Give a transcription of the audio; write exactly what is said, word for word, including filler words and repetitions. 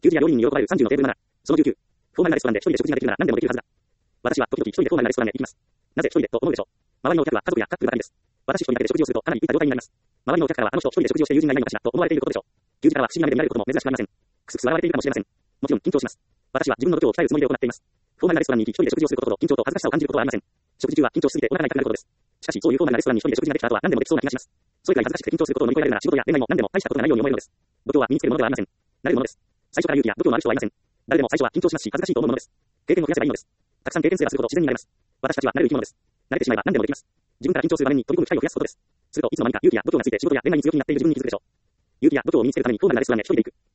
給仕や料理人に喜ばれるさんじゅうのテーブルなな。そのじゅうきゅう。フォーマルなレストランで一人で食事ができるなら何でもできるはずだ。私は時々一人でフォーマルなレストランへ行きます。なぜ一人でと思うでしょう。周りのお客は家族やカップルばかりです。私一人だけで食事をするとかなりいった状態になります。周りのお客からはあの人一人で食事をして友人がいないのかしらと思われていることでしょう。給仕からは不思議な目で見られることも珍しくありません。くすくす笑われているかもしれません。もちろん緊張します。私は自分の度胸を鍛えるつもりで行っています。フォーマルなレストランに行き一人で食事をすることほど緊張と恥ずかしさを感じることはありません。食事中は緊張しすぎてお腹が痛くなることです。しかし、そういうフォーマルなレストランに一人で食事ができた後は何でもできそうな気がします。それくらい恥ずかしくて緊張することを乗り越えられるなら仕事や恋愛も何でも大したことがないように思えるのです。度胸は身につけるものではありません。慣れるものです。最初から勇気や度胸のある人はいません。誰でも最初は緊張しますし、恥ずかしいと思うものです。経験を増やせばいいのです。たくさん経験すればするほど自然になれます。私たちは慣れる生き物です。慣れてしまえば何でもできます。自分から緊張する場面に飛び込む機会を増やすことです。するといつの間にか勇気や度胸がついて仕事や恋愛に強気になっている自分に気づくでしょう。勇気や度胸を身につけるためにフォーマルなレストランへ一人で行く。